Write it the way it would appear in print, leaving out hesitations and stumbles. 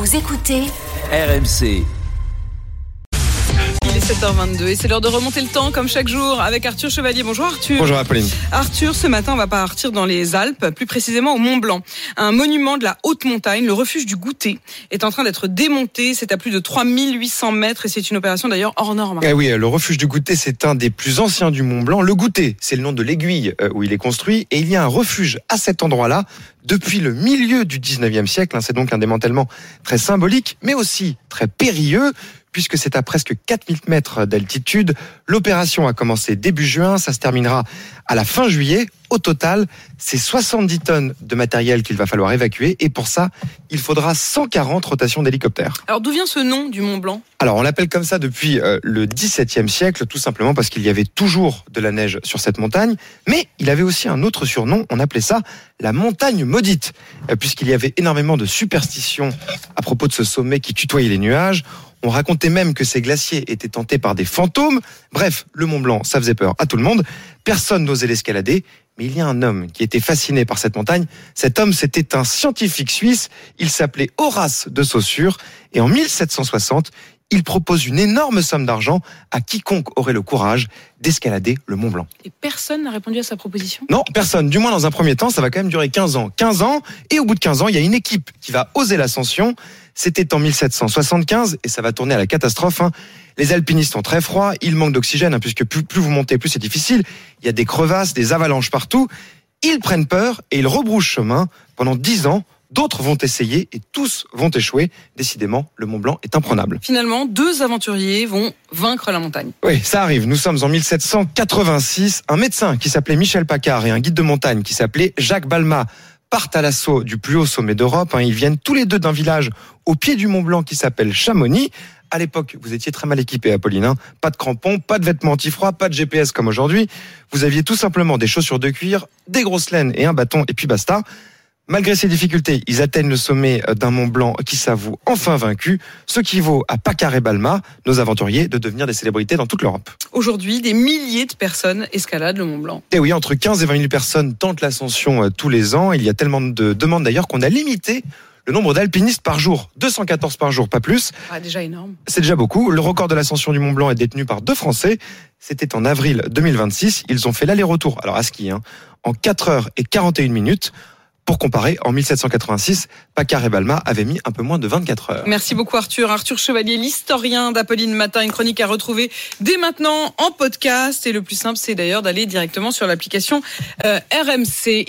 Vous écoutez RMC. Il est 7h22 et c'est l'heure de remonter le temps comme chaque jour avec Arthur Chevalier. Bonjour Arthur. Bonjour Apolline. Arthur, ce matin on va partir dans les Alpes, plus précisément au Mont Blanc. Un monument de la haute montagne, le refuge du Goûter, est en train d'être démonté. C'est à plus de 3800 mètres et c'est une opération d'ailleurs hors norme. Eh oui, le refuge du Goûter, c'est un des plus anciens du Mont Blanc. Le Goûter, c'est le nom de l'aiguille où il est construit et il y a un refuge à cet endroit-là depuis le milieu du 19e siècle. C'est donc un démantèlement très symbolique mais aussi très périlleux, puisque c'est à presque 4000 mètres d'altitude. L'opération a commencé début juin, ça se terminera à la fin juillet. Au total, c'est 70 tonnes de matériel qu'il va falloir évacuer, et pour ça, il faudra 140 rotations d'hélicoptères. Alors d'où vient ce nom du Mont Blanc ? Alors on l'appelle comme ça depuis le XVIIe siècle, tout simplement parce qu'il y avait toujours de la neige sur cette montagne, mais il avait aussi un autre surnom, on appelait ça la montagne maudite, puisqu'il y avait énormément de superstitions à propos de ce sommet qui tutoyait les nuages. On racontait même que ces glaciers étaient tentés par des fantômes. Bref, le Mont Blanc, ça faisait peur à tout le monde. Personne n'osait l'escalader. Mais il y a un homme qui était fasciné par cette montagne. Cet homme, c'était un scientifique suisse. Il s'appelait Horace de Saussure. Et en 1760, il propose une énorme somme d'argent à quiconque aurait le courage d'escalader le Mont Blanc. Et personne n'a répondu à sa proposition ? Non, personne. Du moins, dans un premier temps, ça va quand même durer 15 ans. 15 ans, et au bout de 15 ans, il y a une équipe qui va oser l'ascension. C'était en 1775, et ça va tourner à la catastrophe. Les alpinistes ont très froid, il manque d'oxygène, puisque plus vous montez, plus c'est difficile. Il y a des crevasses, des avalanches partout. Ils prennent peur, et ils rebroussent chemin. Pendant 10 ans, d'autres vont essayer, et tous vont échouer. Décidément, le Mont Blanc est imprenable. Finalement, 2 aventuriers vont vaincre la montagne. Oui, ça arrive. Nous sommes en 1786. Un médecin qui s'appelait Michel Pacard et un guide de montagne qui s'appelait Jacques Balmat partent à l'assaut du plus haut sommet d'Europe. Ils viennent tous les deux d'un village au pied du Mont Blanc qui s'appelle Chamonix. À l'époque, vous étiez très mal équipé, Apolline. Pas de crampons, pas de vêtements anti-froid, pas de GPS comme aujourd'hui. Vous aviez tout simplement des chaussures de cuir, des grosses laines et un bâton, et puis basta. Malgré ces difficultés, ils atteignent le sommet d'un Mont Blanc qui s'avoue enfin vaincu, ce qui vaut à Pacard et Balmat, nos aventuriers, de devenir des célébrités dans toute l'Europe. Aujourd'hui, des milliers de personnes escaladent le Mont Blanc. Et oui, entre 15 et 20 000 personnes tentent l'ascension tous les ans. Il y a tellement de demandes d'ailleurs qu'on a limité le nombre d'alpinistes par jour. 214 par jour, pas plus. Déjà énorme. C'est déjà beaucoup. Le record de l'ascension du Mont Blanc est détenu par 2 Français. C'était en avril 2026. Ils ont fait l'aller-retour, alors à ski, en 4h41. Pour comparer, en 1786, Pacard et Balmat avaient mis un peu moins de 24 heures. Merci beaucoup Arthur. Arthur Chevalier, l'historien d'Apolline Matin, une chronique à retrouver dès maintenant en podcast. Et le plus simple, c'est d'ailleurs d'aller directement sur l'application RMC.